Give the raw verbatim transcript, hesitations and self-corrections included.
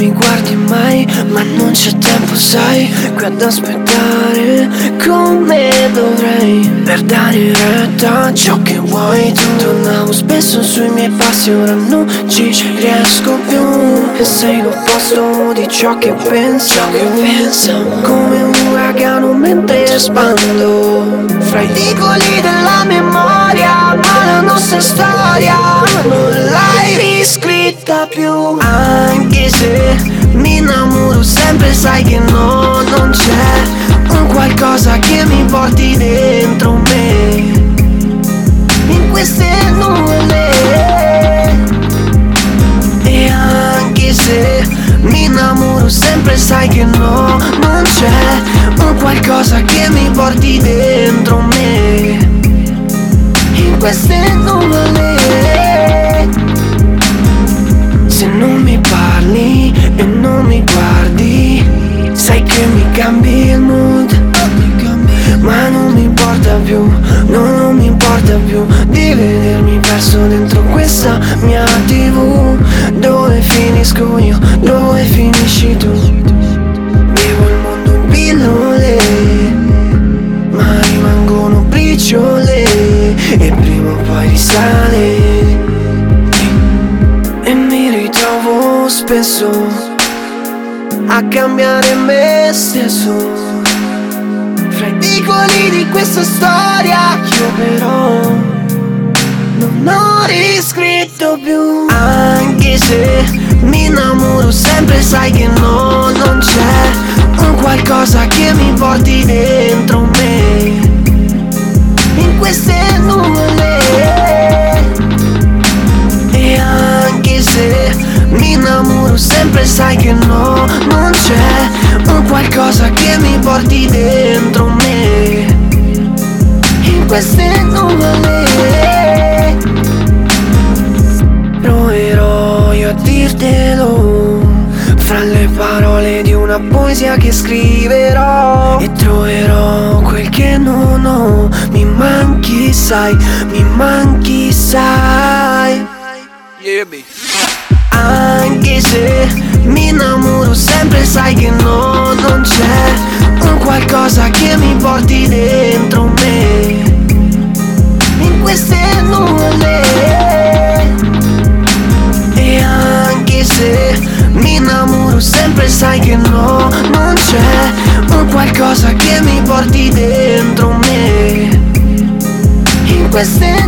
mi guardi mai, ma non c'è tempo, sai, qui ad aspettare come dovrei, per dare retta a ciò che vuoi tu. Tornavo spesso sui miei passi, ora non ci riesco più, e sei l'opposto di ciò che pensavo. Come un uragano mentre spando fra i vicoli della memoria, ma la nostra storia non l'hai riscritta più. Anche se mi innamoro sempre, sai che no, non c'è un qualcosa che mi porti dentro me, in queste nuvole. E anche se mi innamoro sempre, sai che no, non c'è un qualcosa che mi porti dentro me, in queste nuvole. Se non mi parli e non mi guardi, sai che mi cambi il mood, ma non mi importa più, no, non mi importa più di vedermi perso dentro questa mia tivù. Dove finisco io, dove finisci tu? Vivo il mondo in pillole, ma rimangono briciole, e prima o poi risale. E mi ritrovo spesso a cambiare me stesso fra i vicoli di questa storia, io però non ho riscritto più. Anche se mi innamoro sempre, sai che no, non c'è un qualcosa che mi porti dentro me, in queste nuvole. E anche se mi innamoro sempre, sai che no, non c'è un qualcosa che mi porti dentro me, in queste nuvole. Proverò io a dirtelo fra le parole di una poesia che scriverò, e troverò quel che non ho. Mi manchi, sai, mi manchi, sai. Yeah, baby. Anche se mi innamoro sempre, sai che no, non c'è un qualcosa che mi porti dentro me, in queste nuvole. E anche se mi innamoro sempre, sai che no, non c'è un qualcosa che mi porti dentro me, in queste